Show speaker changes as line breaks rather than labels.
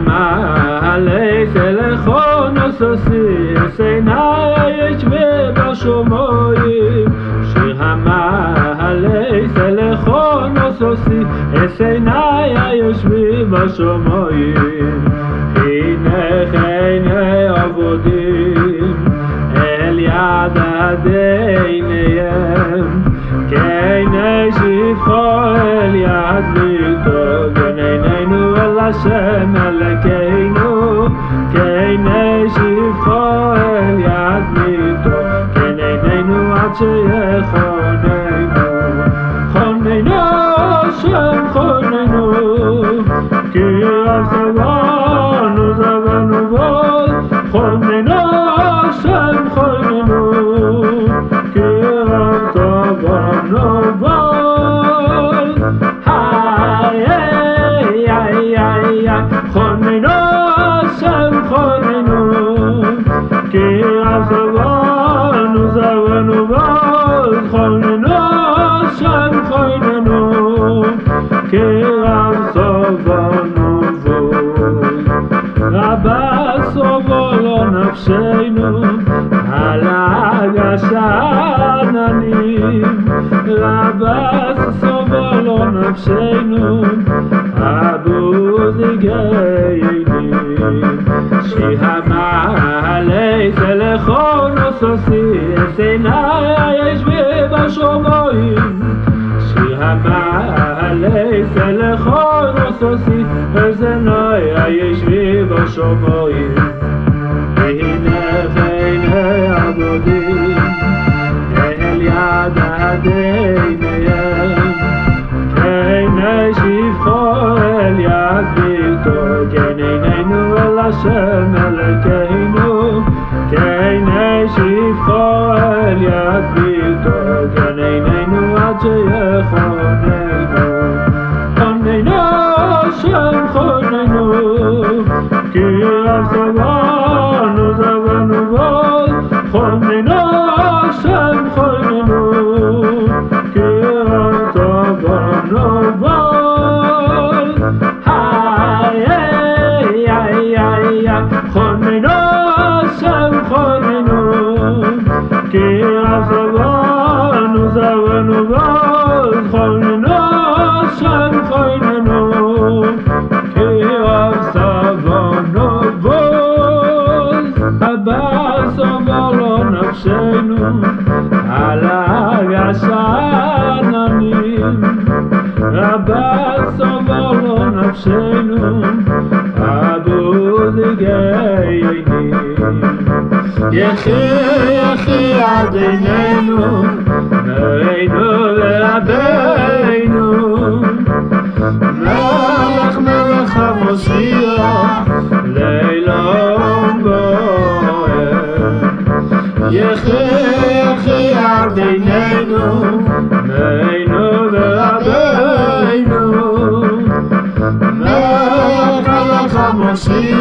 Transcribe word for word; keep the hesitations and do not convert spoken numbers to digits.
המעלה סלחו נוססי סיינה ישווה בשומעים שיר המעלה סלחו נוססי סיינה ישווה בשומעים הנה חייני עבודים אל יד עדיניהם כעיני שפחו אל יד ביתו גניננו אל השם אלוקינו כעיני שפחו אל יד ביתו גניננו עד שיחוננו חוננו השם חוננו כי על זבנו זבנו בו חוננו השם חוננו כי על זבנו בו היי היי היי חוננו השם חוננו כי על זבנו זבנו בו חוננו השם חוננו כי על זבנו בו רבה סובלו נפשנו על הגשעננים רבה סובלו נפשנו הבוזגיינים שהמעלה סלחו נוססי סיינה ישווה בשומעים שיר המעלה סלחו נוססי סיינה ישווה בשומעים והנה חייני עבודים אל יד עדיניהם כעיני שפחו אל יד ביתו גניננו אל השם אלוקינו כעיני שפחו אל יד ביתו גניננו עד שיחוננו חוננו השם חוננו כי על זבנו זבנו בו חוננו השם חוננו כי על זבנו בו היי היי היי חוננו השם חוננו כי על זבנו זבנו בו חוננו השם חוננו כי על זבנו בו הבא סובלו נפשנו על הגשעננים רבה סובלו נפשנו הבוזגיינים יחי יחי עדינינו נראינו ורבנו מלך מלך המשיח לעולם בוער יחי יחי עדינינו נראינו ורבנו מלך מלך המשיח